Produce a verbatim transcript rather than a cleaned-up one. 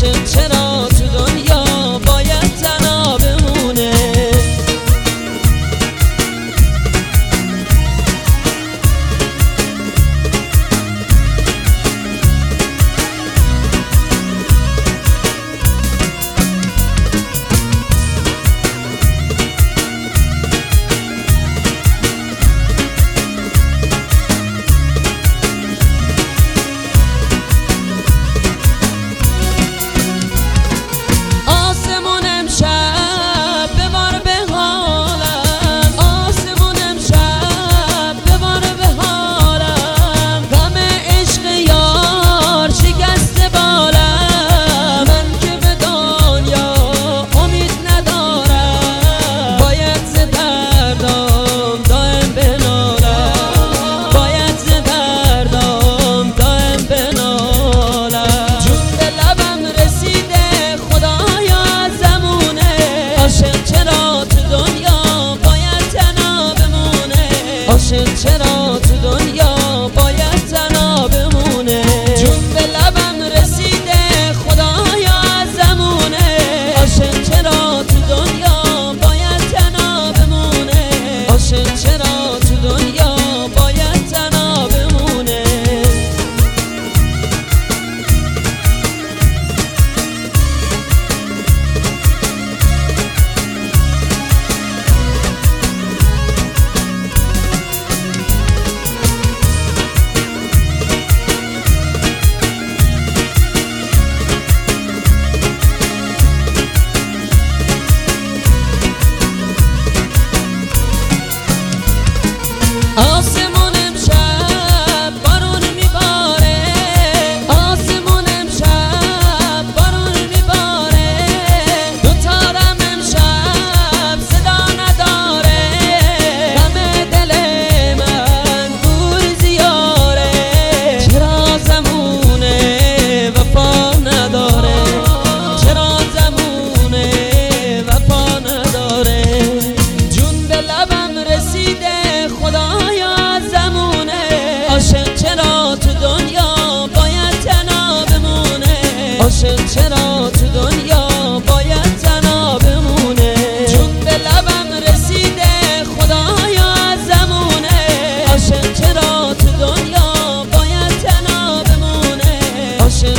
عاشق چرا تو دنیا باید تنها بمونه. عاشق چرا تو دنیا باید تنها بمونه. جون به لبم رسیده خدایا ازمونه. عاشق چرا تو دنیا باید تنها بمونه. عاشق چرا تو دنیا باید تنها بمونه. آسمون امشب بارون میباره. آسمون امشب بارون میباره. دوتارم امشب صدا نداره. غم دل من دور زیاره. چرا زمونه وفا نداره. چرا زمونه وفا نداره. جون به لبم رسیده خدایا ازمونه. عاشق چرا تو دنیا باید تنها بمونه. عاشق چرا تو دنیا باید تنها بمونه. جون به لبم رسیده خدایا ازمونه. عاشق چرا تو دنیا باید تنها بمونه. عاشق